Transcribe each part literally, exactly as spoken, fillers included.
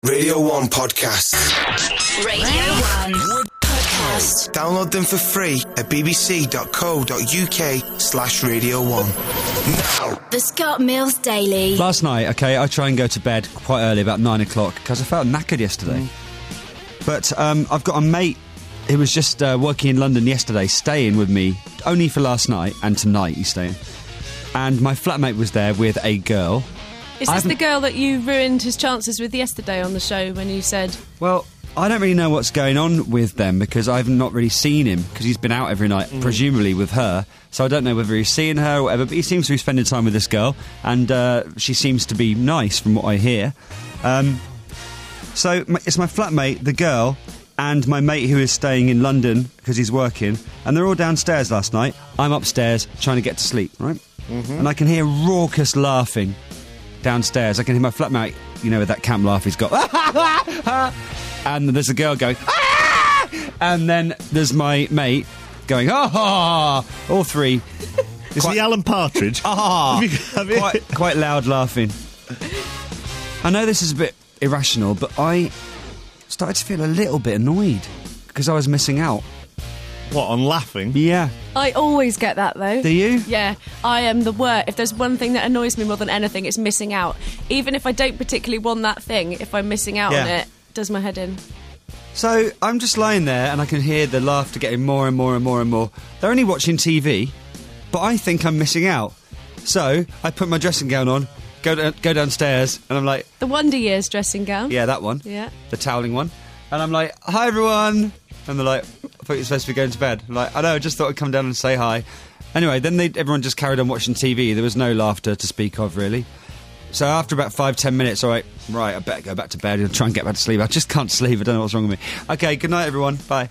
Radio one podcasts. Radio one podcast. Download them for free at bbc.co.uk slash radio one. Now. The Scott Mills Daily. Last night, okay, I try and go to bed quite early, about nine o'clock, because I felt knackered yesterday. Mm. But um, I've got a mate who was just uh, working in London yesterday, staying with me, only for last night, and tonight he's staying. And my flatmate was there with a girl. Is this the girl that you ruined his chances with yesterday on the show when you said... Well, I don't really know what's going on with them because I've not really seen him because he's been out every night, mm. presumably with her. So I don't know whether he's seeing her or whatever, but he seems to be spending time with this girl and uh, she seems to be nice from what I hear. Um, so it's my flatmate, the girl, and my mate who is staying in London because he's working, and they're all downstairs last night. I'm upstairs trying to get to sleep, right? Mm-hmm. And I can hear raucous laughing downstairs. I can hear my flatmate, you know, with that camp laugh he's got. And there's a girl going, ah! And then there's my mate going, ah! All three. Is quite, he Alan Partridge? Ah! Have you, have you? Quite, quite loud laughing. I know this is a bit irrational, but I started to feel a little bit annoyed because I was missing out. What, on laughing? Yeah. I always get that, though. Do you? Yeah. I am the worst. If there's one thing that annoys me more than anything, it's missing out. Even if I don't particularly want that thing, if I'm missing out yeah. on it, it does my head in. So I'm just lying there and I can hear the laughter getting more and more and more and more. They're only watching T V, but I think I'm missing out. So I put my dressing gown on, go to, go downstairs, and I'm like... The Wonder Years dressing gown? Yeah, that one. Yeah. The toweling one. And I'm like, hi, everyone. And they're like, I thought you were supposed to be going to bed. I'm like, I know, I just thought I'd come down and say hi. Anyway, then they, everyone just carried on watching T V. There was no laughter to speak of, really. So after about five, ten minutes, all right, right, I better go back to bed and try and get back to sleep. I just can't sleep. I don't know what's wrong with me. Okay, good night, everyone. Bye.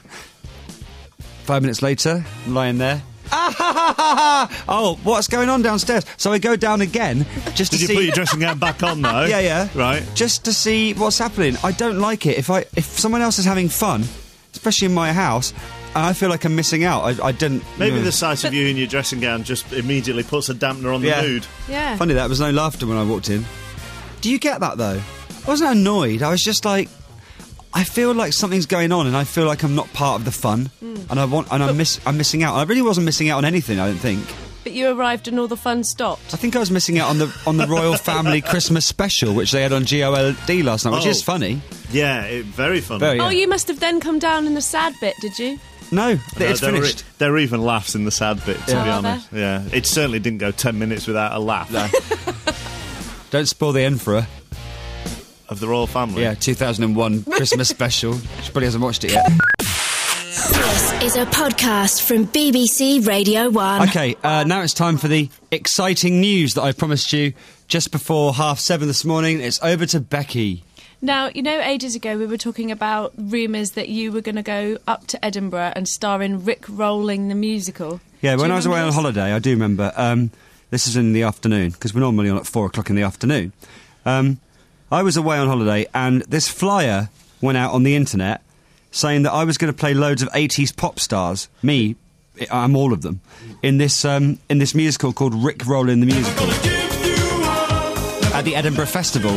Five minutes later, I'm lying there. Ah, ha, ha, ha, ha. Oh, what's going on downstairs? So I go down again just to Did you see... put your dressing gown back on, though? Yeah, yeah. Right. Just to see what's happening. I don't like it. If I if someone else is having fun, especially in my house, and I feel like I'm missing out. I, I didn't... Maybe you know. the sight of you in your dressing gown just immediately puts a dampener on the yeah. mood. Yeah. Funny, that was no laughter when I walked in. Do you get that, though? I wasn't annoyed. I was just like... I feel like something's going on and I feel like I'm not part of the fun. Mm. And I want, and I'm, miss, I'm missing out. I really wasn't missing out on anything, I don't think. But you arrived and all the fun stopped. I think I was missing out on the on the Royal Family Christmas special, which they had on G O L D last night, which oh. is funny. Yeah, it, very funny. Very, yeah. Oh, you must have then come down in the sad bit, did you? No, no it's there finished. Were, there were even laughs in the sad bit, to yeah. be oh, honest. there? Yeah, it certainly didn't go ten minutes without a laugh. No. Don't spoil the Emperor. Of the royal family? Yeah, two thousand one Christmas special. She probably hasn't watched it yet. This is a podcast from B B C Radio one. Okay, uh, now it's time for the exciting news that I promised you just before half seven this morning. It's over to Becky. Now, you know, ages ago we were talking about rumours that you were going to go up to Edinburgh and star in Rick Rolling the musical. Yeah, Do when I was away this? on holiday, I do remember. Um, this is in the afternoon, because we're normally on at four o'clock in the afternoon. Um... I was away on holiday and this flyer went out on the internet saying that I was going to play loads of eighties pop stars, me, I'm all of them, in this um, in this musical called Rick Rolling the Musical at the Edinburgh Festival.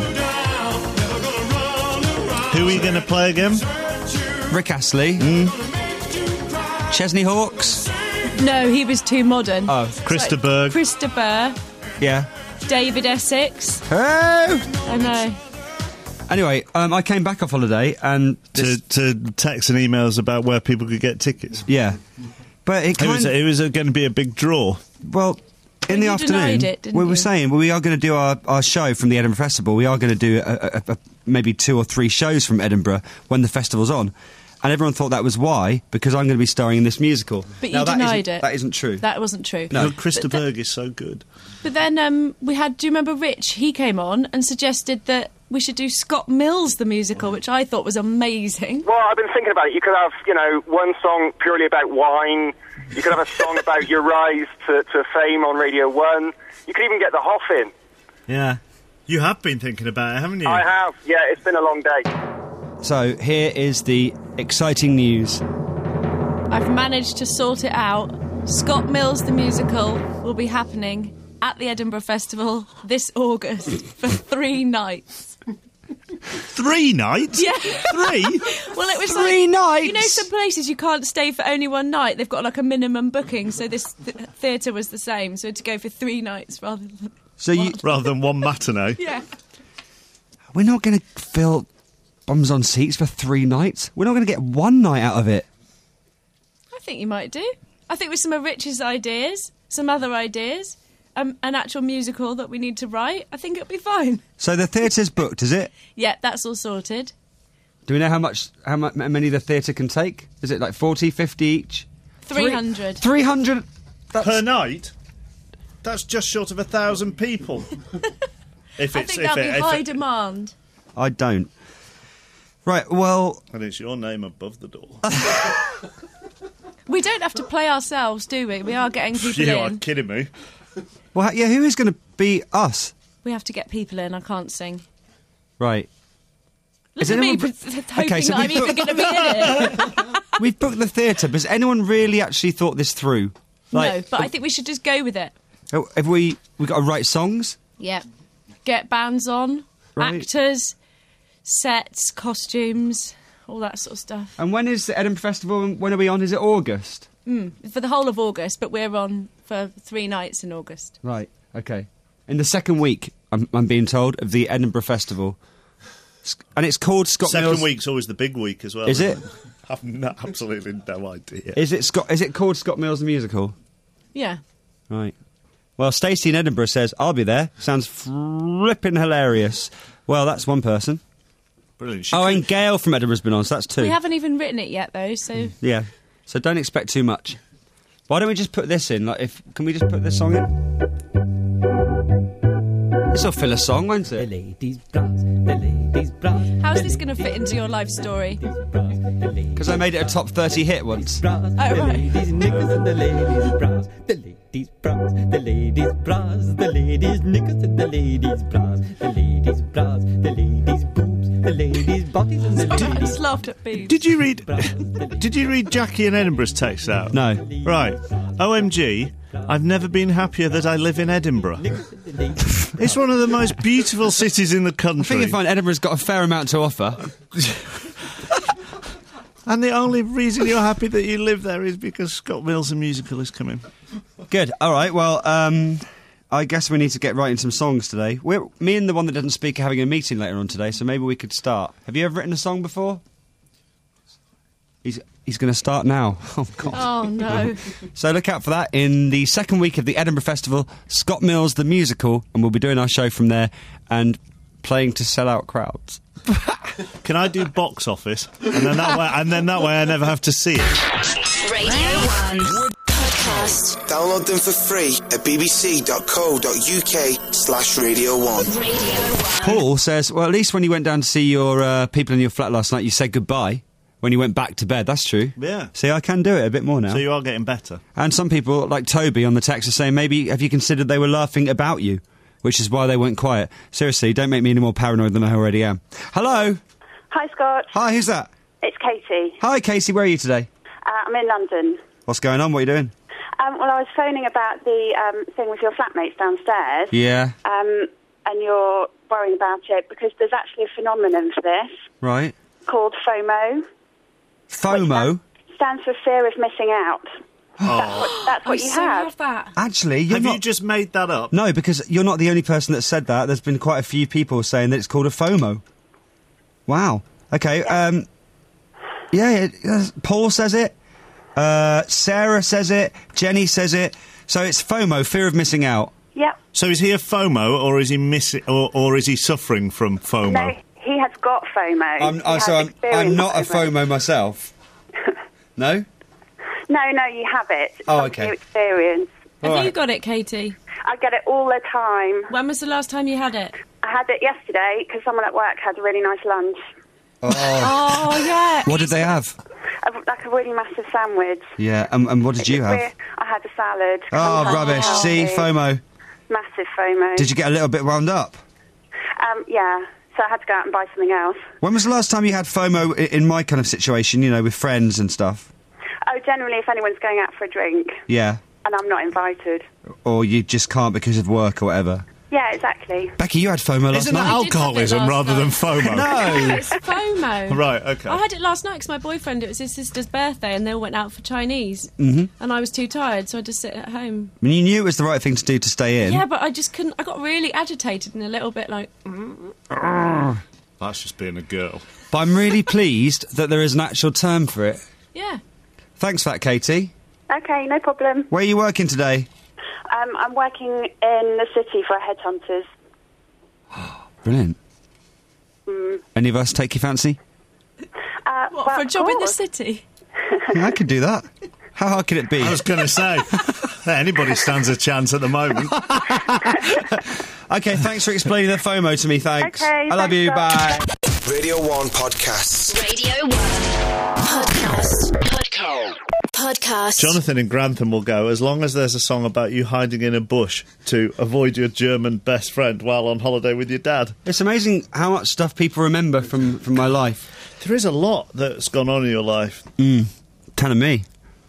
Who are you going to play again? Rick Astley, mm. Chesney Hawkes. No, he was too modern. Oh, Krista Berg. Krista Burr. Yeah. David Essex. Oh! I know. Anyway, um, I came back off holiday and... To, to text and emails about where people could get tickets. Yeah. But it kind It was, of... it was going to be a big draw. Well, in But the you afternoon... denied it, didn't we were you? saying, well, we are going to do our, our show from the Edinburgh Festival. We are going to do a, a, a, maybe two or three shows from Edinburgh when the festival's on. And everyone thought that was why, because I'm going to be starring in this musical. But now, you that denied isn't, it. That isn't true. That wasn't true. No. No, Krista But Berg is so good. But then um, we had, do you remember Rich? He came on and suggested that we should do Scott Mills the musical, which I thought was amazing. Well, I've been thinking about it. You could have, you know, one song purely about wine. You could have a song about your rise to, to fame on Radio one. You could even get the Hoff in. Yeah. You have been thinking about it, haven't you? I have. Yeah, it's been a long day. So here is the exciting news. I've managed to sort it out. Scott Mills the musical will be happening at the Edinburgh Festival this August for three nights. Three nights? Yeah. Three? Well, it was Three like, nights? You know, some places you can't stay for only one night. They've got like a minimum booking, so this th- theatre was the same. So to go for three nights rather than So you, Rather than one matinee. yeah. we're not going to fill bums on seats for three nights. We're not going to get one night out of it. I think you might do. I think with some of Rich's ideas, some other ideas, um, an actual musical that we need to write, I think it'll be fine. So the theatre's booked, is it? Yeah, that's all sorted. Do we know how much, how mu- many the theatre can take? Is it like forty, fifty each? three hundred. three hundred? Per night? That's just short of a thousand people. if I it's, think if that'll it, be if high it- demand. I don't. Right, well, And it's your name above the door. We don't have to play ourselves, do we? We are getting people You are in. kidding me. well, yeah, who is going to be us? We have to get people in. I can't sing. Right. Look Is at me, anyone pre- pre- hoping Okay, so that I'm we've even going to be in it. We've booked the theatre, but has anyone really actually thought this through? no, but I think we should just go with it. oh, have we we got to write songs? Yeah. Get bands on, Right. actors, sets, costumes, all that sort of stuff. And when is the Edinburgh Festival? and When are we on? Is it August? For the whole of August, but we're on for three nights in August. Right. Okay. In the second week, I'm, I'm being told, of the Edinburgh Festival, S- and it's called Scott Second Mills. week's always the big week as well. Is isn't it? I've no, absolutely no idea. Is it Scott? Is it called Scott Mills the Musical? Yeah. Right. Well, Stacey in Edinburgh says I'll be there. Sounds flipping hilarious. Well, that's one person. Brilliant. She Oh, could- and Gail from Edinburgh's been on, so that's two. We haven't even written it yet, though, so... Yeah. So don't expect too much. Why don't we just put this in? Like, if can we just put this song in? This will fill a song, won't The it? ladies' bras, the ladies' bras. How's this going to fit into your life story? Because I made it a top thirty hit once. Bras, Oh, the right. ladies' knickers and the ladies' bras. The ladies' bras, the ladies' bras, the ladies' knickers and the ladies' bras. The ladies' bras, the ladies' boobs, the ladies' bodies and the I ladies' just laughed at boobs. Did you read? Did you read Jackie in Edinburgh's text out? No. Right. O M G. I've never been happier that I live in Edinburgh. It's one of the most beautiful cities in the country. I think you find Edinburgh's got a fair amount to offer. And the only reason you're happy that you live there is because Scott Mills the Musical is coming. Good. All right. Well, um, I guess we need to get writing some songs today. We're, me and the one that doesn't speak are having a meeting later on today, so maybe we could start. Have you ever written a song before? He's he's going to start now. Oh God. Oh, no. So look out for that in the second week of the Edinburgh Festival, Scott Mills the Musical, and we'll be doing our show from there and playing to sell out crowds. Can I do box office? And then that way, and then that way I never have to see it. Radio one Podcast. Download them for free at bbc.co.uk slash Radio one. Radio one. Paul says, well, at least when you went down to see your uh, people in your flat last night, you said goodbye when you went back to bed. That's true. Yeah. See, I can do it a bit more now. So you are getting better. And some people, like Toby on the text, are saying, maybe have you considered they were laughing about you, which is why they went quiet. Seriously, don't make me any more paranoid than I already am. Hello. Hi, Scott. Hi, who's that? It's Katie. Hi, Casey. Where are you today? Uh, I'm in London. What's going on? What are you doing? Um, well, I was phoning about the um, thing with your flatmates downstairs. Yeah. Um, and you're worrying about it because there's actually a phenomenon for this Right. called FOMO. FOMO? Which stands for fear of missing out. That's what, that's what I you so have. love that. Actually, you're Have not... you just made that up? No, because you're not the only person that said that. There's been quite a few people saying that it's called a FOMO. Wow. Okay, um... Yeah, it, uh, Paul says it. Uh, Sarah says it. Jenny says it. So it's FOMO, fear of missing out. Yep. So is he a FOMO, or is he missing, or, or is he suffering from FOMO? No, he has got FOMO. I'm, He oh, has so I'm, I'm experienced not a FOMO myself. No? No, no, you have it. It's Oh, something okay. you experience. Have All you right. got it, Katie? I get it all the time. When was the last time you had it? I had it yesterday because someone at work had a really nice lunch. Oh, yeah. What did they have? A, like a really massive sandwich. Yeah, and, and what did you have? We're- I had a salad. Oh, Sometimes rubbish. healthy. See, FOMO. Massive FOMO. Did you get a little bit wound up? Um, yeah. So I had to go out and buy something else. When was the last time you had FOMO i- in my kind of situation, you know, with friends and stuff? Oh, generally if anyone's going out for a drink Yeah. and I'm not invited. Or you just can't because of work or whatever? Yeah, exactly. Becky, you had FOMO last Isn't night. that alcoholism last rather than FOMO? No. It's FOMO. Right, okay. I had it last night because my boyfriend, it was his sister's birthday and they all went out for Chinese. Mm-hmm. And I was too tired, so I just sit at home. I mean, you knew it was the right thing to do to stay in. Yeah, but I just couldn't. I got really agitated and a little bit like. That's just being a girl. But I'm really pleased that there is an actual term for it. Yeah. Thanks for that, Katie. Okay, no problem. Where are you working today? Um, I'm working in the city for Headhunters. Brilliant. Mm. Any of us take your fancy? Uh, What, well, for a job in the course. city? Yeah, I could do that. How hard could it be? I was going to say, anybody stands a chance at the moment. Okay, thanks for explaining the FOMO to me, thanks. Okay, I love thanks, you, Doc. bye. Radio one Podcasts. Radio one. Podcast. Podcast. Podcast. Jonathan in Grantham will go, as long as there's a song about you hiding in a bush to avoid your German best friend while on holiday with your dad. It's amazing how much stuff people remember from, from my life. There is a lot that's gone on in your life. Mm. Telling me.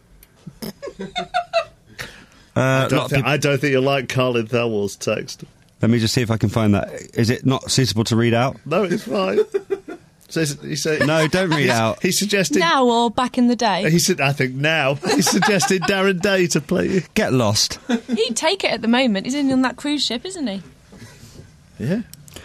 uh, I, lot don't of think, people- I don't think you like Colin Thelwell's text. Let me just see if I can find that. Is it not suitable to read out? No, it's fine. So he said, No, don't read he's- out. He suggested... Now or back in the day? He said, I think now. He suggested Darren Day to play you. Get lost. He'd take it at the moment. He's in on that cruise ship, isn't he? Yeah.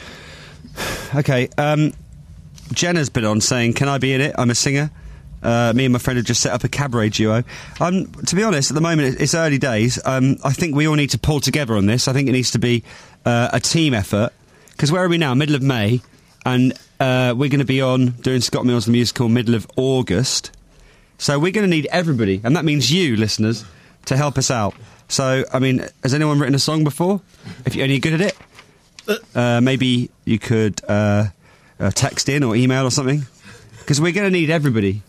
Okay, um, Jenna's been on saying, can I be in it? I'm a singer. Uh, me and my friend have just set up a cabaret duo. Um, to be honest, at the moment, it's early days. Um, I think we all need to pull together on this. I think it needs to be uh, a team effort. Because where are we now? Middle of May. And uh, we're going to be on doing Scott Mills the Musical middle of August. So we're going to need everybody. And that means you, listeners, to help us out. So, I mean, has anyone written a song before? If you're any good at it? Uh, maybe you could uh, uh, text in or email or something. Because we're going to need everybody.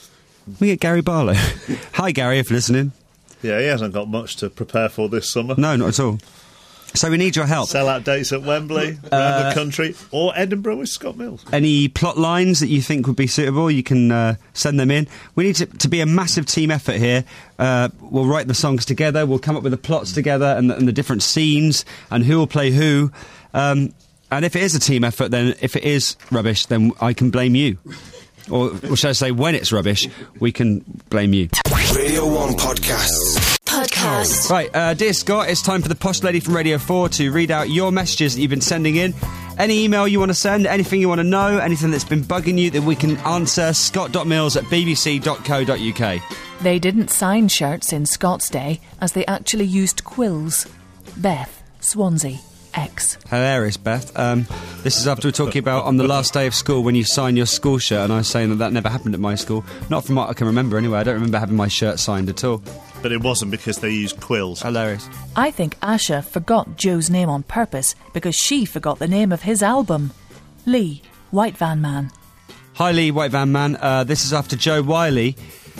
We get Gary Barlow. Hi, Gary, if you're listening. Yeah, he hasn't got much to prepare for this summer. No, not at all. So we need your help. Sell-out dates at Wembley, around Uh, the country, or Edinburgh with Scott Mills. Any plot lines that you think would be suitable, you can uh, send them in. We need to, to be a massive team effort here. Uh, we'll write the songs together, we'll come up with the plots together and the, and the different scenes and who will play who. Um, and if it is a team effort, then if it is rubbish, then I can blame you. Or, or should I say, when it's rubbish, we can blame you. Radio one Podcasts. Podcast. Right, uh, dear Scott, it's time for the posh lady from Radio four to read out your messages that you've been sending in. Any email you want to send, anything you want to know, anything that's been bugging you that we can answer, scott.mills at bbc dot co dot uk. They didn't sign shirts in Scott's day, as they actually used quills. Beth, Swansea, X. Hilarious, Beth. Um, this is after we're talking about on the last day of school when you sign your school shirt, and I was saying that that never happened at my school. Not from what I can remember, anyway. I don't remember having my shirt signed at all. But it wasn't because they used quills. Hilarious. I think Asha forgot Joe's name on purpose because she forgot the name of his album. Lee, White Van Man. Hi, Lee, White Van Man. Uh, this is after Joe Wiley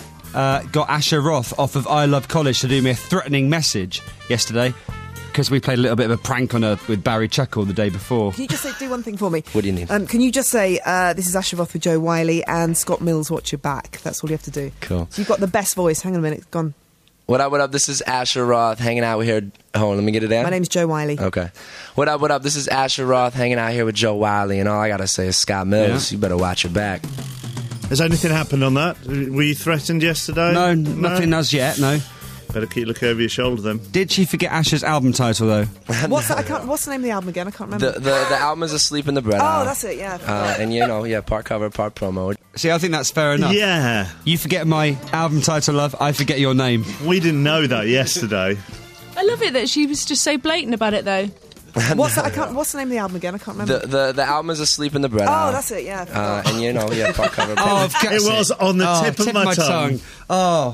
uh, got Asher Roth off of I Love College to do me a threatening message yesterday. Because we played a little bit of a prank on her with Barry Chuckle the day before. Can you just say, do one thing for me? What do you need? Um, can you just say, uh, this is Asher Roth with Joe Wiley and Scott Mills, watch your back. That's all you have to do. Cool. So you've got the best voice. Hang on a minute, it's gone. What up, what up? This is Asher Roth hanging out here. Hold on, let me get it down. My name's Joe Wiley. Okay. What up, what up? This is Asher Roth hanging out here with Joe Wiley, and all I gotta say is Scott Mills, Yeah. you better watch your back. Has anything happened on that? Were you threatened yesterday? No, nothing as yet, no. Better keep looking over your shoulder then. Did she forget Asher's album title, though? What's that? I can't. What's the name of the album again? I can't remember. The, the, the album is Asleep in the Bread. oh, that's it. Yeah. I Uh, forgot. and you know, yeah, part cover, part promo. See, I think that's fair enough. Yeah. You forget my album title, love, I forget your name. We didn't know that yesterday. I love it that she was just so blatant about it, though. What's that? I can't. What's the name of the album again? I can't remember. The, the, the album is Asleep in the Bread. oh, that's it. Yeah. I forgot. Uh, and you know, yeah, part cover, part Oh, of course. It was on the Oh, tip of my tongue. Oh.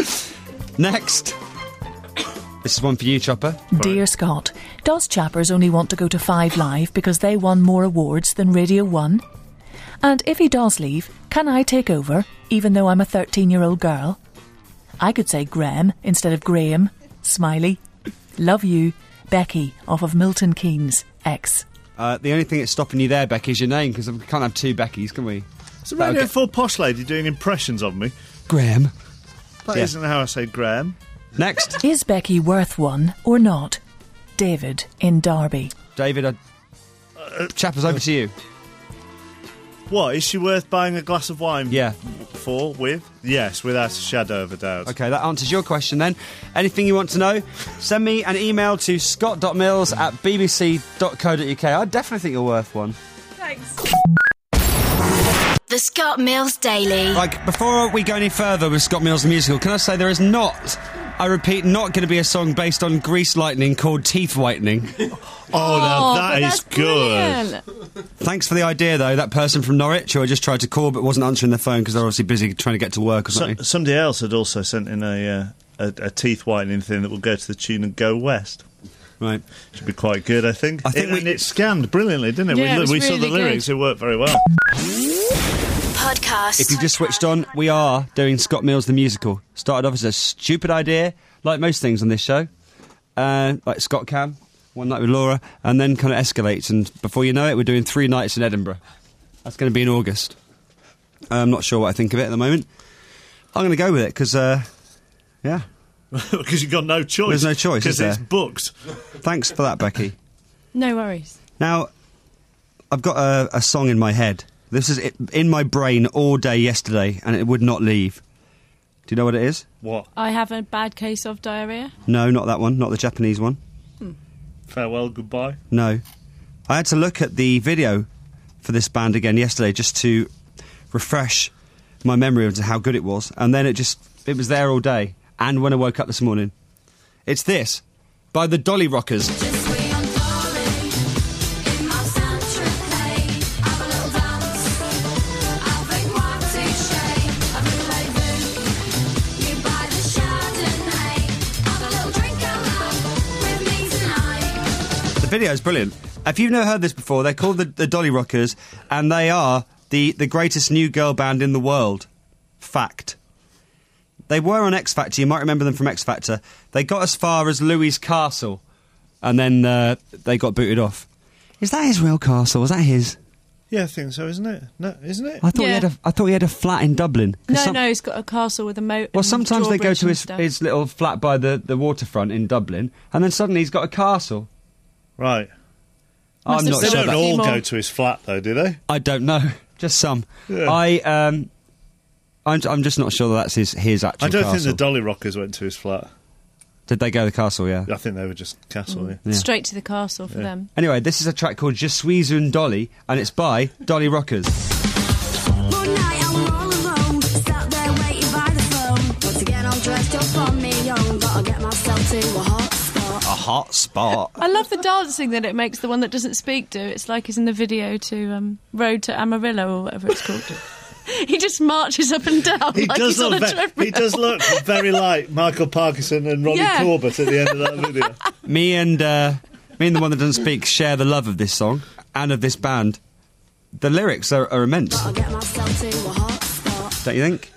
Next. This is one for you, Chopper. Dear Scott, does Chappers only want to go to Five Live because they won more awards than Radio one? And if he does leave, can I take over, even though I'm a thirteen-year-old girl? I could say Graham instead of Graham. Smiley. Love you. Becky, off of Milton Keynes, X. Uh, the only thing that's stopping you there, Becky, is your name, because we can't have two Beckys, can we? It's a Radio Okay. four posh lady doing impressions of me. Graham. That Yeah. isn't how I say Graham. Next. Is Becky worth one or not? David in Derby. David, uh, uh, Chappers, over to you. What, is she worth buying a glass of wine Yeah. for, with? Yes, without a shadow of a doubt. Okay, that answers your question then. Anything you want to know, send me an email to scott.mills at bbc.co.uk. I definitely think you're worth one. Thanks. The Scott Mills Daily. Like, before we go any further with Scott Mills the Musical, can I say there is not, I repeat, not going to be a song based on Grease Lightning called Teeth Whitening. Oh, now that but is that's good. brilliant. Thanks for the idea, though. That person from Norwich who I just tried to call but wasn't answering their phone because they're obviously busy trying to get to work or So, something. somebody else had also sent in a, uh, a a teeth whitening thing that will go to the tune and Go West. Right. Should be quite good, I think. I think it, we- and it scanned brilliantly, didn't it? Yeah, we it was we saw really the lyrics, good. it worked very well. Podcast. If you've just switched on, we are doing Scott Mills the Musical. Started off as a stupid idea, like most things on this show. Uh, like Scott Cam, one night with Laura, and then kind of escalates, and before you know it, we're doing three nights in Edinburgh. That's going to be in August. I'm not sure what I think of it at the moment. I'm going to go with it, because, uh, yeah. Because you've got no choice. There's no choice, is Because it's there? booked. Thanks for that, Becky. No worries. Now, I've got a, a song in my head. This is it, in my brain all day yesterday, and it would not leave. Do you know what it is? What? I have a bad case of diarrhea. No, not that one, not the Japanese one. Farewell, goodbye. No. I had to look at the video for this band again yesterday just to refresh my memory of how good it was, and then it just, it was there all day, and when I woke up this morning. It's this, by the Dolly Rockers. The video is brilliant. If you've never heard this before, they're called the, the Dolly Rockers, and they are the, the greatest new girl band in the world. Fact. They were on X Factor. You might remember them from X Factor. They got as far as Louis' Castle, and then uh, they got booted off. Is that his real castle? Was that his? Yeah, I think so, isn't it? No, isn't it? I thought he Yeah. had a. I thought he had a flat in Dublin. 'Cause No, some- no, he's got a castle with a moat. Well, and sometimes they go drawbridge to and his stuff. his little flat by the, the waterfront in Dublin, and then suddenly he's got a castle. Right. Must I'm have not They sure. don't That, all More. go to his flat, though, do they? I don't know. Just some. Yeah. I um. I'm, I'm just not sure that that's his his actual. I don't castle. think the Dolly Rockers went to his flat. Did they go to the castle? Yeah. I think they were just castle, yeah. Yeah. Straight to the castle for Yeah. them. Anyway, this is a track called Je suis une Dolly, and it's by Dolly Rockers. One night I'm all alone, sat there waiting by the phone. Got to get all dressed up on me own, gotta get myself to a hot spot. A hot spot. I love the dancing that it makes the one that doesn't speak do. It's like he's in the video to um, Road to Amarillo or whatever it's called. He just marches up and down He like does he's on a look ve- treadmill. he does look very like Michael Parkinson and Robbie Yeah. Corbett at the end of that video. Me and uh, me and the one that doesn't speak share the love of this song and of this band. The lyrics are, are immense, Gotta get myself to a hot spot. don't you think?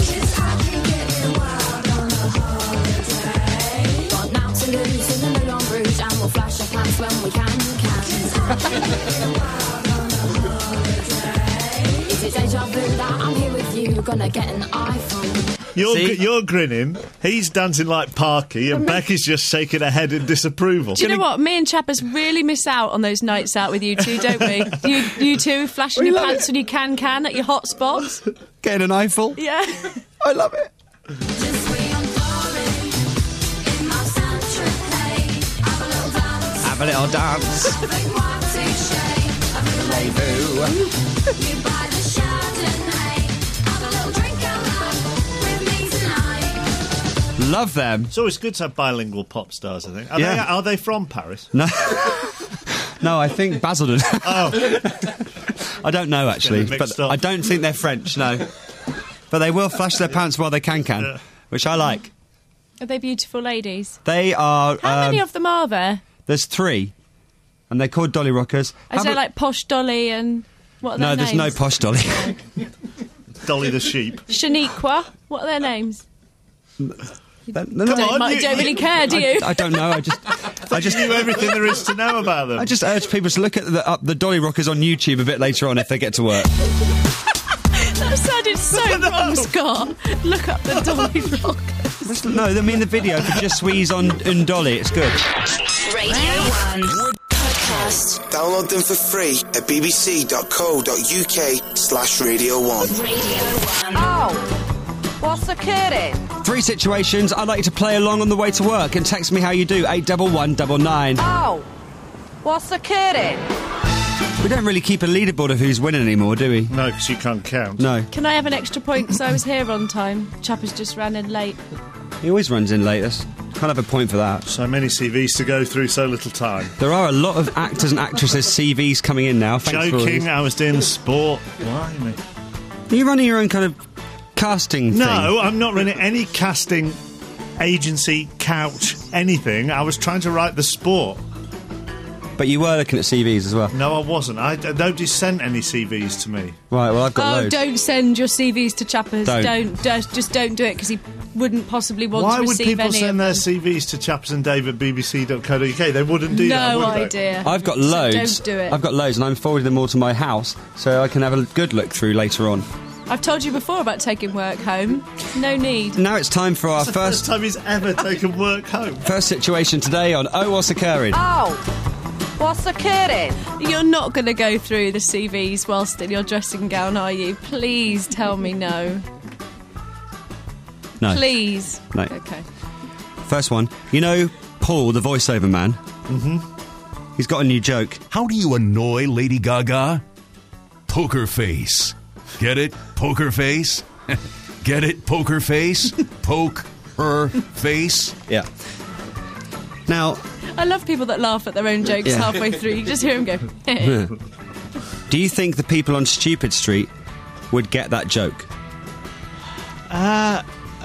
Got now to lose in the Moulin Rouge, and we'll flash our plans when we can, can. Is it deja vu that I'm here with you? Gonna get an iPhone. You're, See? gr- you're grinning, he's dancing like Parky, and Becky's just shaking her head in disapproval. Do you know what? Me and Chappers really miss out on those nights out with you two, don't we? You, you two flashing your pants when you can, can at your hot spots. Getting an eyeful. Yeah. I love it. Have a little dance. Love them. It's always good to have bilingual pop stars, I think. Are, Yeah. they, are they from Paris? No, no, I think Basildon. Oh, I don't know actually, Getting mixed but up. I don't think they're French. No, but they will flash their pants while they can can, Yeah. which I like. Are they beautiful ladies? They are. How um, many of them are there? There's three, and they're called Dolly Rockers. Is Have there a- like Posh Dolly and what are no, their there's no names? posh Dolly. Dolly the sheep. Shaniqua. What are their names? They're- they're Come not- on, Don't, you- don't really care, do you? I, I don't know. I just, I just, You knew everything there is to know about them. I just urge people to look at the, up the Dolly Rockers on YouTube a bit later on if they get to work. That sounded so wrong, Scott. Look up the Dolly Rockers. No, I mean the video for Just Squeeze on Un Dolly. It's good. Radio one podcast. Download them for free at bbc.co.uk slash Radio one. Radio one. Oh, what's occurring? Three situations I'd like you to play along on the way to work and text me how you do, eight one one nine nine. Oh, what's occurring? We don't really keep a leaderboard of who's winning anymore, do we? No, because you can't count. No. Can I have an extra point because I was here on time? Chappers just ran in late. He always runs in late. That's, can't have a point for that. So many C Vs to go through, so little time. There are a lot of actors and actresses' C Vs coming in now. Thanks for all Joking, these. I was doing sport. Blimey. Are you running your own kind of casting thing? No, I'm not running any casting agency, couch, anything. I was trying to write the sport. But you were looking at C Vs as well. No, I wasn't. I, nobody sent any C Vs to me. Right, well, I've got Oh, loads. don't send your C Vs to Chappers. Don't. Don't, just, just don't do it because he wouldn't possibly want Why to would receive people any send of their them. C Vs to chappers and dave at b b c dot co dot u k? They wouldn't do that, No would they? idea. I've got So loads. don't do it. I've got loads, and I'm forwarding them all to my house so I can have a good look through later on. I've told you before about taking work home. No need. Now it's time for our It's the first first time he's ever taken work home. first situation today on Oh What's Occurring. Oh, what's occurring? You're not going to go through the C Vs whilst in your dressing gown, are you? Please tell me no. No. Please. No. Okay. First one. You know Paul, the voiceover man? Mm-hmm. He's got a new joke. How do you annoy Lady Gaga? Poker face. Get it? Poker face? Get it? Poker face? Poke her face? Yeah. Now, I love people that laugh at their own jokes Yeah. halfway through. You just hear them go. do you think the people on Stupid Street would get that joke? Uh,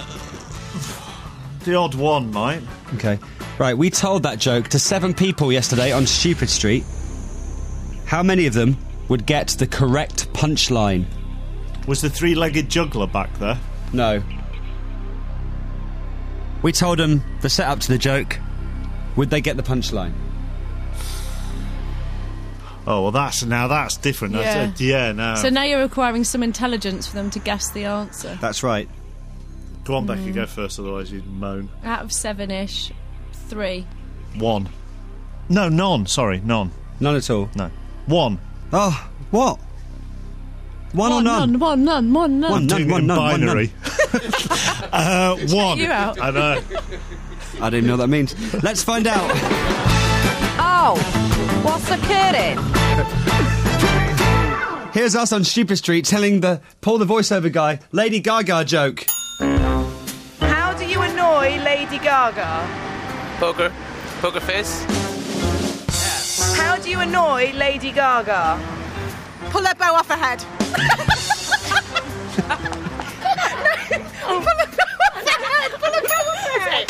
the odd one might. Okay. Right, we told that joke to seven people yesterday on Stupid Street. How many of them would get the correct punchline? Was the three-legged juggler back there? No. We told them the setup to the joke. Would they get the punchline? Oh, well, that's now that's different. That's Yeah. it. Yeah, no. So now you're requiring some intelligence for them to guess the answer. That's right. Go on, Becky, Mm. go first, otherwise you'd moan. Out of seven-ish, three. One. No, none. Sorry, none. None at all? No. One. Oh, what? One, or One, none? none, one, none, one, none. One, none, Doing it one, in none, one, none. binary. uh, one. you out. I know. I don't even know what that means. Let's find out. Oh, what's occurring? Here's us on Stupid Street telling the Paul the voiceover guy Lady Gaga joke. How do you annoy Lady Gaga? Poker. Poker face. How do you annoy Lady Gaga? Pull that bow off her head. Pull the bow off her head. Pull the bow off her head.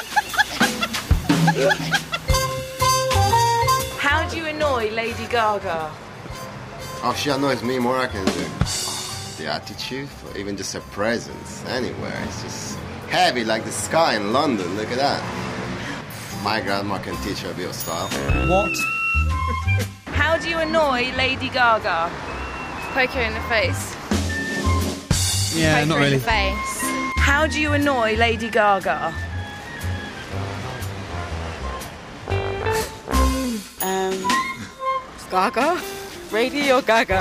How do you annoy Lady Gaga? Oh, she annoys me more I can do. Oh, the attitude, or even just her presence anywhere. It's just heavy like the sky in London. Look at that. My grandma can teach her a bit of style. What? How do you annoy Lady Gaga? Poke her in the face. Yeah, Poke not her really. in the face. How do you annoy Lady Gaga? Um, Gaga? Radio Gaga?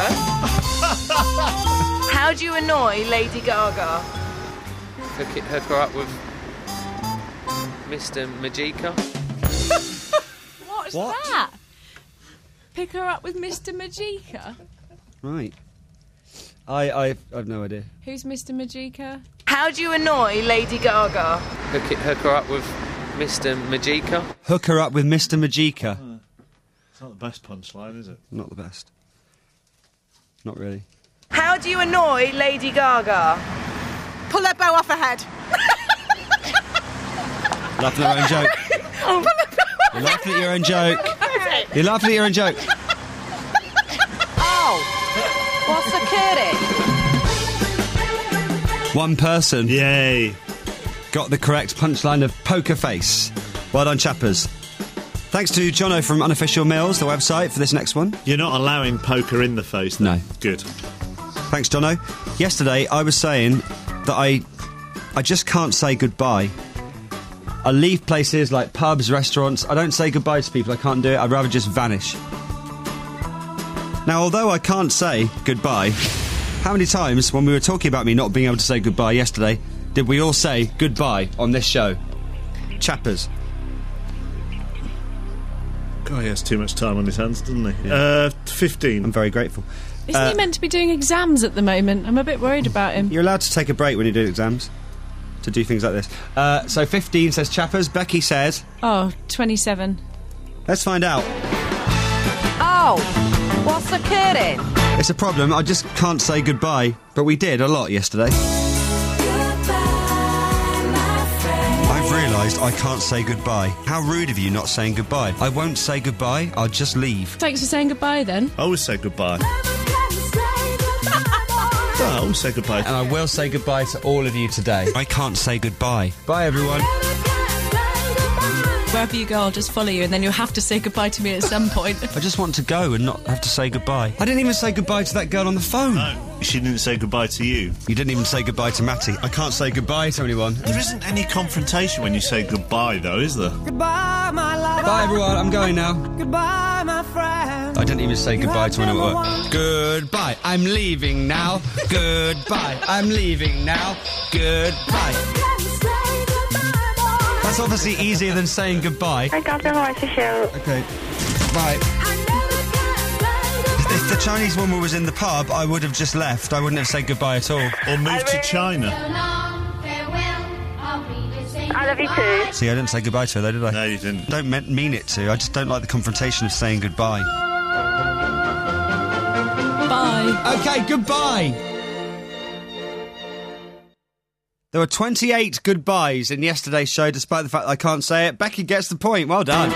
How do you annoy Lady Gaga? Hook, it, hook her up with Mister Majika. What's What? that? Pick her up with Mister Majika? Right. I, I've, I've no idea. Who's Mister Majika? How do you annoy Lady Gaga? Hook, it, hook her up with Mister Majika. Hook her up with Mister Majika. It's not the best punchline, is it? Not the best. Not really. How do you annoy Lady Gaga? Pull that bow off her head. Laughing at your own joke. Pull that bow off You're laughing at your own joke. her head. You're laughing at your own joke. Oh, what's occurring? One person. Yay. Got the correct punchline of poker face. Well done, chappers. Thanks to Jono from Unofficial Mills, the website, for this next one. You're not allowing poker in the face, then? No. Good. Thanks, Jono. Yesterday, I was saying that I, I just can't say goodbye. I leave places like pubs, restaurants. I don't say goodbye to people. I can't do it. I'd rather just vanish. Now, although I can't say goodbye, how many times when we were talking about me not being able to say goodbye yesterday, did we all say goodbye on this show? Chappers. God, he has too much time on his hands, doesn't he? Yeah. Uh, fifteen. I'm very grateful. Isn't uh, he meant to be doing exams at the moment? I'm a bit worried about him. You're allowed to take a break when you do exams to do things like this. Uh, so fifteen says Chappers. Becky says... Oh, twenty-seven. Let's find out. Oh, what's occurring? It's a problem. I just can't say goodbye. But we did a lot yesterday. I've realised I can't say goodbye. How rude of you not saying goodbye. I won't say goodbye. I'll just leave. Thanks for saying goodbye, then. I always say goodbye. Well, I always say goodbye. And I will say goodbye to all of you today. I can't say goodbye. Bye, everyone. Wherever you go, I'll just follow you, and then you'll have to say goodbye to me at some point. I just want to go and not have to say goodbye. I didn't even say goodbye to that girl on the phone. No, she didn't say goodbye to you. You didn't even say goodbye to Matty. I can't say goodbye to anyone. There isn't any confrontation when you say goodbye, though, is there? Goodbye, my lover. Bye, everyone. I'm going now. Goodbye, my friend. I didn't even say goodbye to anyone at work. Goodbye. I'm leaving now. Goodbye. I'm leaving now. Goodbye. That's obviously easier than saying goodbye. I got the horse to show. Okay. Bye. If the Chinese woman was in the pub, I would have just left. I wouldn't have said goodbye at all. Or moved to China. I love you too. See, I didn't say goodbye to her, though, did I? No, you didn't. Don't me- mean it to. I just don't like the confrontation of saying goodbye. Bye. Okay, goodbye. There were twenty-eight goodbyes in yesterday's show, despite the fact that I can't say it. Becky gets the point. Well done.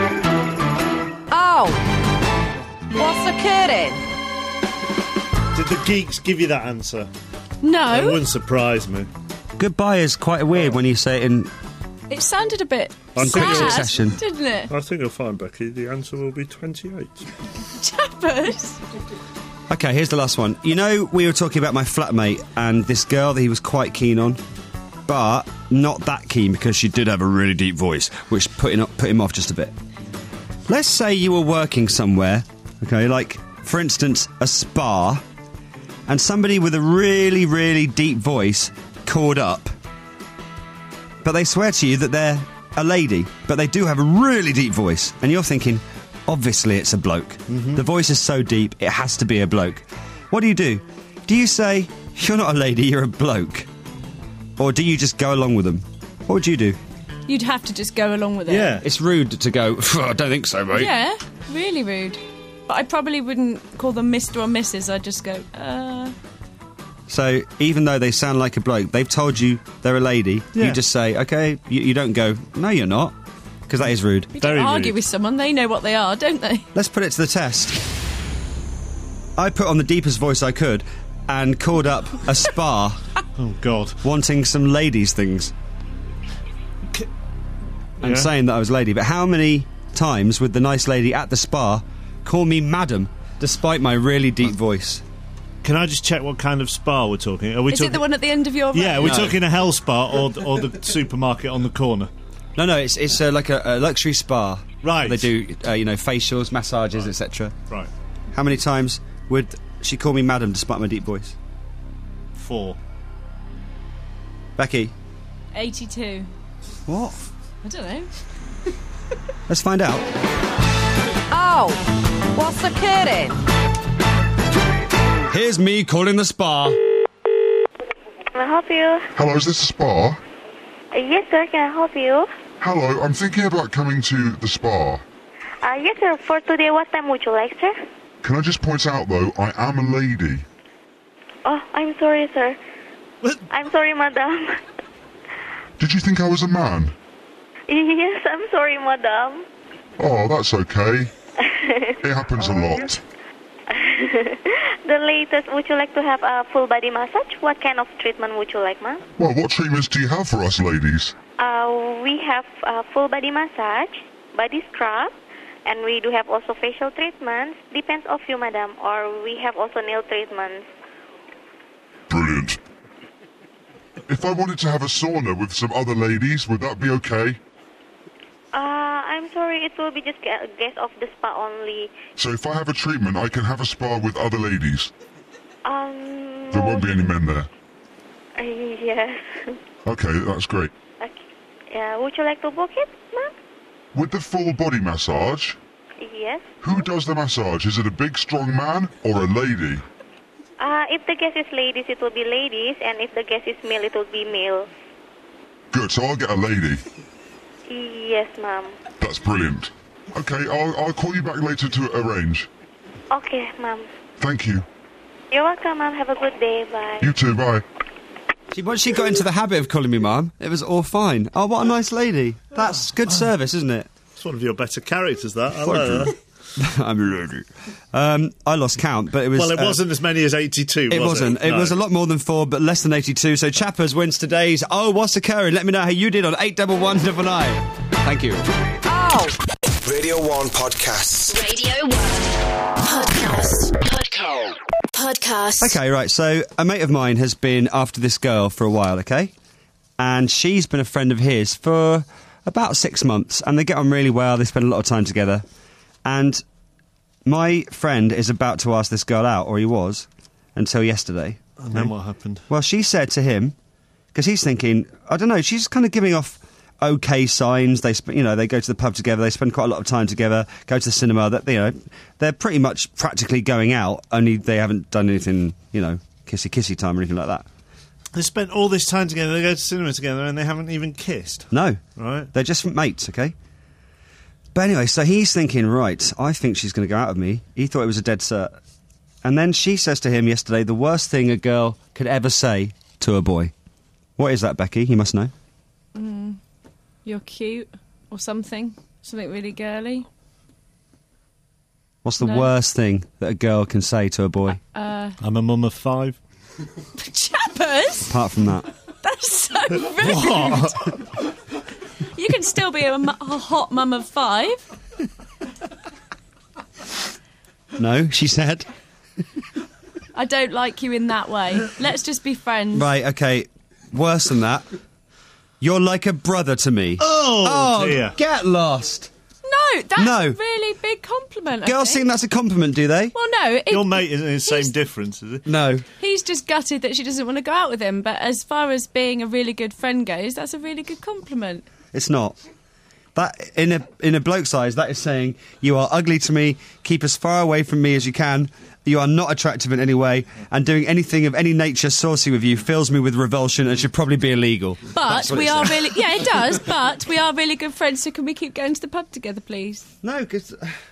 Oh, what's occurring? Did the geeks give you that answer? No. It wouldn't surprise me. Goodbye is quite weird when you say it in... It sounded a bit I'm sad, succession. didn't it? I think you'll find, Becky, the answer will be twenty-eight. Chappers. Okay, here's the last one. You know, we were talking about my flatmate and this girl that he was quite keen on, but not that keen because she did have a really deep voice, which put him, put him off just a bit. Let's say you were working somewhere, okay, like, for instance, a spa, and somebody with a really, really deep voice called up, but they swear to you that they're a lady, but they do have a really deep voice, and you're thinking... Obviously it's a bloke. Mm-hmm. The voice is so deep, it has to be a bloke. What do you do? Do you say, you're not a lady, you're a bloke? Or do you just go along with them? What would you do? You'd have to just go along with it. Yeah. It's rude to go, I don't think so, mate. Yeah, really rude. But I probably wouldn't call them Mister or Missus I'd just go, uh... So, even though they sound like a bloke, they've told you they're a lady, yeah. You just say, okay, you, you don't go, no, you're not. Because that is rude. You don't Very argue rude. with someone, they know what they are, don't they? Let's put it to the test. I put on the deepest voice I could and called up a spa. Oh, God. Wanting some ladies' things. I'm Yeah. saying that I was a lady, but how many times would the nice lady at the spa call me madam, despite my really deep voice? Can I just check what kind of spa we're talking? Are we Is talking... it the one at the end of your road? Yeah, are we No. talking a hell spa or, or the supermarket on the corner? No, no, it's it's uh, like a, a luxury spa. Right. They do, uh, you know, facials, massages, Right. et cetera. Right. How many times would she call me madam, despite my deep voice? Four. Becky? eighty-two. What? I don't know. Let's find out. Oh, what's occurring? Here's me calling the spa. Can I help you? Hello, is this a spa? Uh, yes, sir. Can I help you? Hello, I'm thinking about coming to the spa. Uh, yes, sir. For today, what time would you like, sir? Can I just point out, though, I am a lady. Oh, I'm sorry, sir. What? I'm sorry, madam. Did you think I was a man? Yes, I'm sorry, madam. Oh, that's okay. It happens a lot. The latest, would you like to have a full body massage? What kind of treatment would you like, ma'am? Well, what treatments do you have for us ladies? Uh, we have a full body massage, body scrub, and we do have also facial treatments. Depends of you, madam. Or we have also nail treatments. Brilliant. If I wanted to have a sauna with some other ladies, would that be okay? Uh, I'm sorry, it will be just gu- guests of the spa only. So if I have a treatment, I can have a spa with other ladies? Um. There won't be any men there. Uh, yes. Okay, that's great. Okay. Uh, would you like to book it, ma'am? With the full body massage, Yes. who does the massage? Is it a big, strong man or a lady? Uh, if the guest is ladies, it will be ladies, and if the guest is male, it will be male. Good, so I'll get a lady. Yes, ma'am. That's brilliant. Okay, I'll, I'll call you back later to arrange. Okay, ma'am. Thank you. You're welcome, ma'am. Have a good day. Bye. You too, bye. She, once she got into the habit of calling me mum, it was all fine. Oh, what a nice lady. That's good service, isn't it? It's one of your better characters, that. I like that. I'm a lady. Um, I lost count, but it was... Well, it uh, wasn't as many as eighty-two, It was wasn't. it? It No. was a lot more than four, but less than eighty-two. So Chappers wins today's Oh, What's Occurring? Let me know how you did on eight double one double nine. Thank you. Oh! Radio one podcasts. Radio one. Podcast. Podcast. Podcast. Okay, right. So a mate of mine has been after this girl for a while, okay? And she's been a friend of his for about six months, and they get on really well. They spend a lot of time together. And my friend is about to ask this girl out, or he was, until yesterday. And then what happened? Well, she said to him, because he's thinking, I don't know, she's kind of giving off okay signs. They, sp- you know, they go to the pub together. They spend quite a lot of time together. Go to the cinema. That, you know, they're pretty much practically going out. Only they haven't done anything, you know, kissy kissy time or anything like that. They spent all this time together. They go to cinema together, and they haven't even kissed. No, Right. they're just mates. Okay. But anyway, so he's thinking, right, I think she's going to go out with me. He thought it was a dead cert. And then she says to him yesterday, the worst thing a girl could ever say to a boy. What is that, Becky? You must know. Mm, you're cute, or something. Something really girly. What's the No. worst thing that a girl can say to a boy? Uh, I'm a mum of five. Chappers? Apart from that. That's so rude. What? You can still be a, mu- a hot mum of five. No, she said. I don't like you in that way. Let's just be friends. Right, okay. Worse than that. You're like a brother to me. Oh, dear. Get lost. No, that's No. a really big compliment. I Girls think. think that's a compliment, do they? Well, no. It, Your mate isn't the same difference, is it? No. He's just gutted that she doesn't want to go out with him. But as far as being a really good friend goes, that's a really good compliment. It's not. That in a in a bloke's eyes, that is saying you are ugly to me. Keep as far away from me as you can. You are not attractive in any way, and doing anything of any nature saucy with you fills me with revulsion and should probably be illegal. But That's what we it are says. really, yeah, it does. But we are really good friends. So can we keep going to the pub together, please? No, because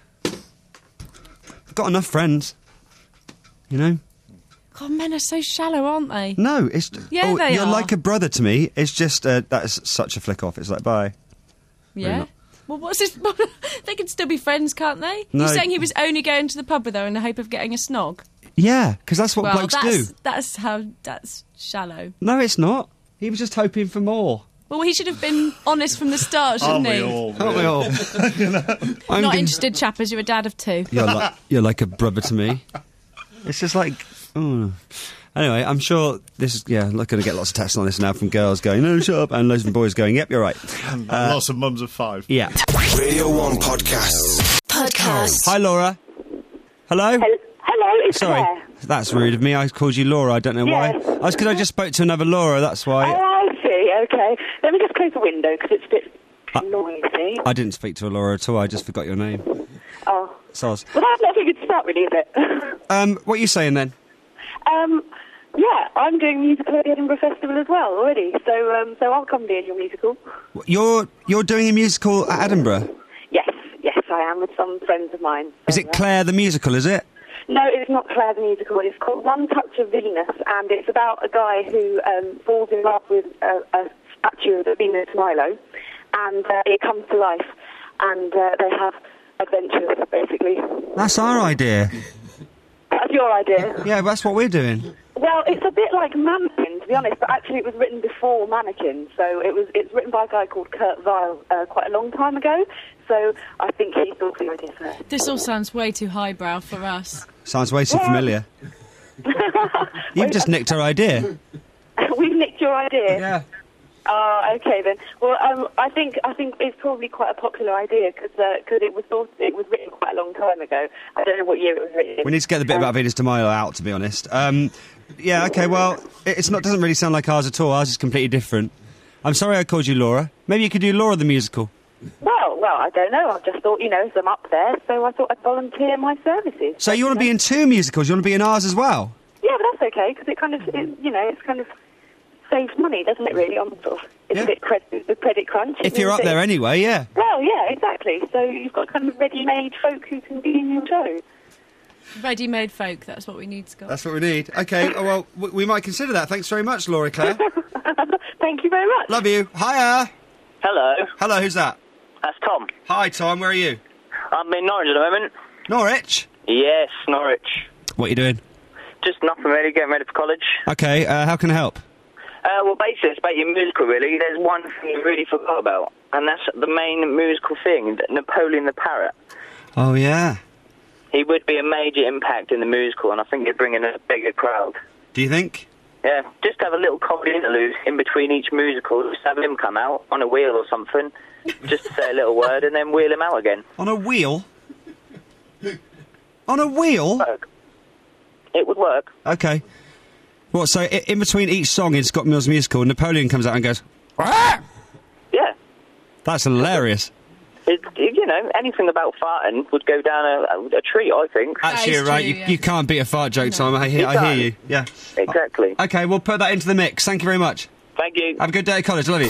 I've got enough friends. You know. God, men are so shallow, aren't they? No, it's Yeah, oh, they you're are. like a brother to me. It's just uh, that's such a flick off. It's like bye. Yeah. not. Well, what's this? They can still be friends, can't they? No. You're saying he was only going to the pub with her in the hope of getting a snog? Yeah, because that's what well, blokes that's, do. that's how, that's shallow. No, it's not. He was just hoping for more. Well, he should have been honest from the start, shouldn't Aren't he? we all? Aren't we all? I'm Not gonna- interested, chappers. You're a dad of two. You're like you're like a brother to me. It's just like. Oh. Anyway, I'm sure this is yeah. I'm not going to get lots of texts on this now from girls going no shut up and loads of boys going yep you're right. And Uh, lots of mums of five. Yeah. Radio one podcasts. Podcast. Hi Laura. Hello. Hello, it's Sorry, Claire. that's rude of me. I called you Laura. I don't know Yes. why. I was because I just spoke to another Laura. That's Oh, why. I see. Okay. Let me just close the window because it's a bit Uh, noisy. I didn't speak to a Laura at all. I just forgot your name. Oh. So I was, Well, that's not a good start, really, is it? um, what are you saying then? um, yeah, I'm doing musical at the Edinburgh Festival as well already. So, um, so I'll come be in your musical. You're you're doing a musical at Edinburgh. Yes, yes, I am with some friends of mine. Is it Claire the musical? Is it? No, it's not Claire the musical. It's called One Touch of Venus, and it's about a guy who um, falls in love with a, a statue of Venus Milo, and uh, it comes to life, and uh, they have adventures, basically. That's our idea. That's your idea. Yeah, that's what we're doing. Well, it's a bit like Mannequin, to be honest, but actually it was written before Mannequin, so it was it's written by a guy called Kurt Weill uh, quite a long time ago, so I think he thought the idea first. This all sounds way too highbrow for us. Sounds way too Yeah. familiar. You've just nicked our idea. we We've nicked your idea. Yeah. Oh, okay then. Well, um, I think I think it's probably quite a popular idea because because it was thought, it was written quite a long time ago. I don't know what year it was written. We need to get the bit Um, about Venus de Milo out, to be honest. Um, yeah, okay, well, it- it's not doesn't really sound like ours at all. Ours is completely different. I'm sorry I called you Laura. Maybe you could do Laura the musical. Well, well, I don't know. I just thought, you know, as I'm up there, so I thought I'd volunteer my services. So you want to be in two musicals? You want to be in ours as well? Yeah, but that's okay because it kind of, it, you know, it's kind of saves money, doesn't it? Really, on sort of, it's a bit credit, the credit crunch. If you're up there anyway, yeah. Well, yeah, exactly. So you've got kind of ready-made folk who can be in your show. Ready-made folk, that's what we need, Scott. That's what we need. Okay, oh, well, w- we might consider that. Thanks very much, Laura Claire. Thank you very much. Love you. Hiya. Hello. Hello, who's that? That's Tom. Hi, Tom, where are you? I'm in Norwich at the moment. Norwich? Yes, Norwich. What are you doing? Just nothing really, getting ready for college. Okay, uh, how can I help? Uh, well, basically, it's about your musical, really. There's one thing you really forgot about, and that's the main musical thing, Napoleon the Parrot. Oh, yeah. He would be a major impact in the musical, and I think he'd bring in a bigger crowd. Do you think? Yeah, just have a little comedy interlude in between each musical, just have him come out on a wheel or something, just to say a little word, and then wheel him out again. On a wheel? On a wheel? It would work. Okay. What, so i- in between each song in Scott Mills' musical, Napoleon comes out and goes, "Rah!" Yeah. That's hilarious. It, you know, anything about farting would go down a, a, a treat, I think. Actually, you're right, you, you can't beat a fart joke, Tom. I hear, You I hear can't. you. Yeah. Exactly. Okay, we'll put that into the mix. Thank you very much. Thank you. Have a good day at college. Love you.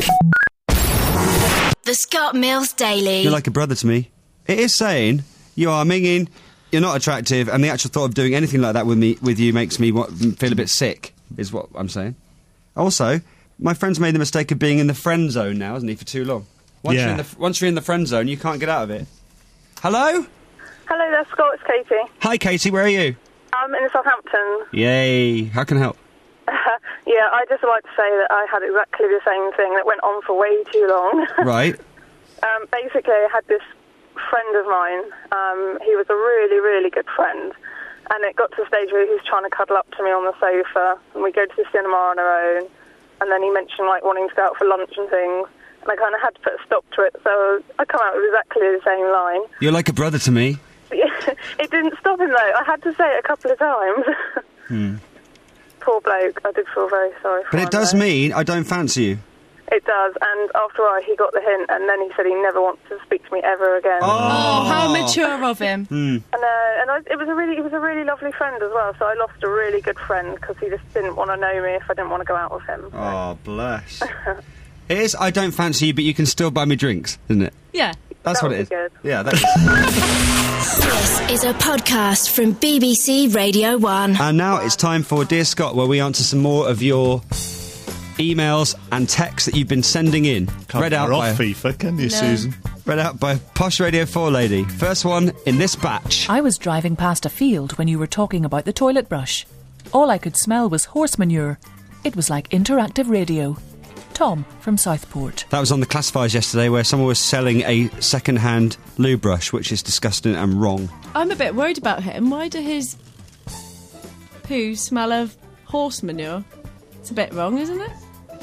The Scott Mills Daily. You're like a brother to me. It is saying you are minging, you're not attractive, and the actual thought of doing anything like that with me, with you, makes me wa- feel a bit sick. Is what I'm saying. Also, my friend's made the mistake of being in the friend zone now, hasn't he, for too long? Once, Yeah. you're, in the, once you're in the friend zone, you can't get out of it. Hello? Hello there, Scott. It's Katie. Hi, Katie. Where are you? I'm in Southampton. Yay. How can I help? Yeah, I just like to say that I had exactly the same thing that went on for way too long. Right. um, basically, I had this friend of mine. Um, he was a really, really good friend. And it got to the stage where he was trying to cuddle up to me on the sofa. And we go to the cinema on our own. And then he mentioned, like, wanting to go out for lunch and things. And I kind of had to put a stop to it. So I come out with exactly the same line. You're like a brother to me. It didn't stop him, though. I had to say it a couple of times. Hmm. Poor bloke. I did feel very sorry for But him. it does though. mean I don't fancy you. It does, and after a while he got the hint, and then he said he never wants to speak to me ever again. Oh, how mature of him. Hmm. And, uh, and I, it was a really, he was a really lovely friend as well. So I lost a really good friend because he just didn't want to know me if I didn't want to go out with him. Oh, bless. It is I don't fancy you, but you can still buy me drinks, isn't it? Yeah. That's That what would it is. be good. Yeah, that is. This is a podcast from B B C Radio one. And now it's time for Dear Scott, where we answer some more of your emails and texts that you've been sending in. Can't read out fire by off FIFA, can you, Susan? Read out by Posh Radio four lady. First one in this batch. I was driving past a field when you were talking about the toilet brush. All I could smell was horse manure. It was like interactive radio. Tom from Southport. That was on the classifiers yesterday, where someone was selling a second-hand loo brush, which is disgusting and wrong. I'm a bit worried about him. Why do his poo smell of horse manure? It's a bit wrong, isn't it?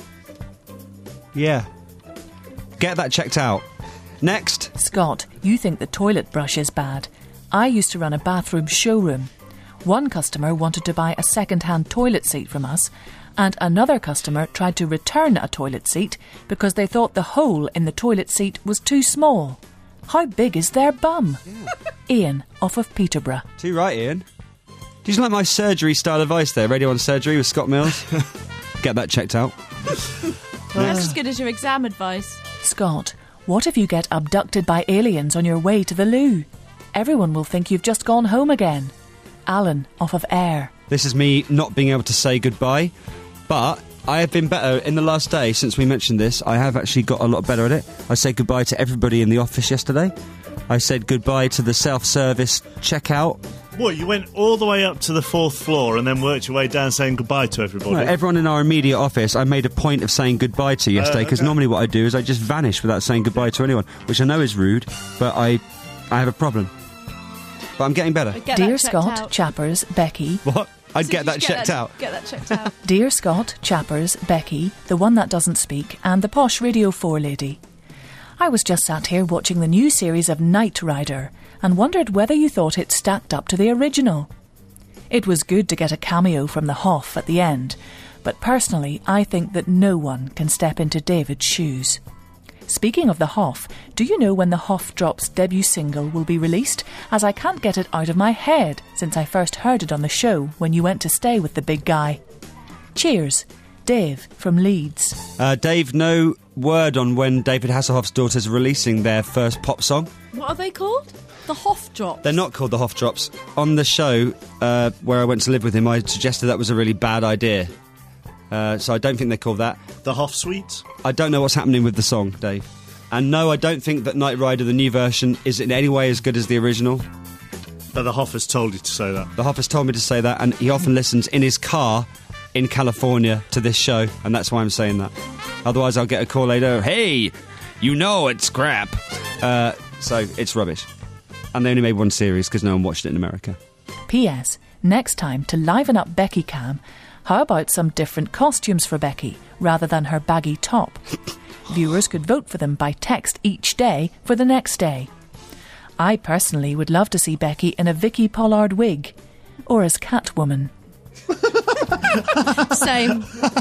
Yeah. Get that checked out. Next. Scott, you think the toilet brush is bad. I used to run a bathroom showroom. One customer wanted to buy a second-hand toilet seat from us, and another customer tried to return a toilet seat because they thought the hole in the toilet seat was too small. How big is their bum? Ian, off of Peterborough. Too right, Ian. Did you like my surgery style advice there? Radio on Surgery with Scott Mills. Get that checked out. That's as good as your exam advice. Scott, what if you get abducted by aliens on your way to the loo? Everyone will think you've just gone home again. Alan, off of Air. This is me not being able to say goodbye, but I have been better in the last day since we mentioned this. I have actually got a lot better at it. I said goodbye to everybody in the office yesterday. I said goodbye to the self-service checkout. What, you went all the way up to the fourth floor and then worked your way down saying goodbye to everybody? Well, everyone in our immediate office, I made a point of saying goodbye to yesterday, because okay. normally what I do is I just vanish without saying goodbye to anyone, which I know is rude, but I, I have a problem. But I'm getting better. Dear Scott, Chappers, Becky. What? I'd So get you that should checked out. Get that checked out. Dear Scott, Chappers, Becky, the one that doesn't speak, and the posh Radio four lady. I was just sat here watching the new series of Knight Rider and wondered whether you thought it stacked up to the original. It was good to get a cameo from the Hoff at the end, but personally I think that no one can step into David's shoes. Speaking of the Hoff, do you know when the Hoff Drops debut single will be released? As I can't get it out of my head since I first heard it on the show when you went to stay with the big guy. Cheers, Dave from Leeds. Uh, Dave, no word on when David Hasselhoff's daughters are releasing their first pop song. What are they called? The Hoff Drop. They're not called the Hoff Drops. On the show, uh, where I went to live with him, I suggested that was a really bad idea. Uh, so I don't think they're called that. The Hoff Suites? I don't know what's happening with the song, Dave. And no, I don't think that Knight Rider, the new version, is in any way as good as the original. But the Hoff has told you to say that. The Hoff has told me to say that, and he often listens in his car in California to this show, and that's why I'm saying that. Otherwise, I'll get a call later, hey, you know it's crap. Uh, so, it's rubbish. And they only made one series because no one watched it in America. P S. Next time, to liven up Becky Cam, how about some different costumes for Becky rather than her baggy top? Viewers could vote for them by text each day for the next day. I personally would love to see Becky in a Vicky Pollard wig, or as Catwoman. Same.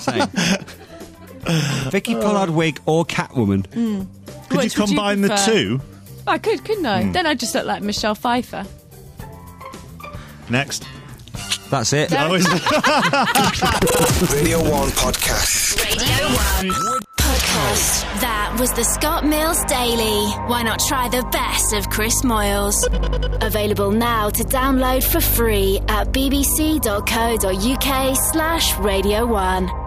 Same. Vicky Pollard wig or Catwoman. Mm. Could Which you would combine the prefer? two? I could, couldn't I? Mm. Then I'd just look like Michelle Pfeiffer. Next. That's it. Radio one podcast. Radio one podcast. That was the Scott Mills Daily. Why not try the best of Chris Moyles? Available now to download for free at bbc.co.uk slash Radio one.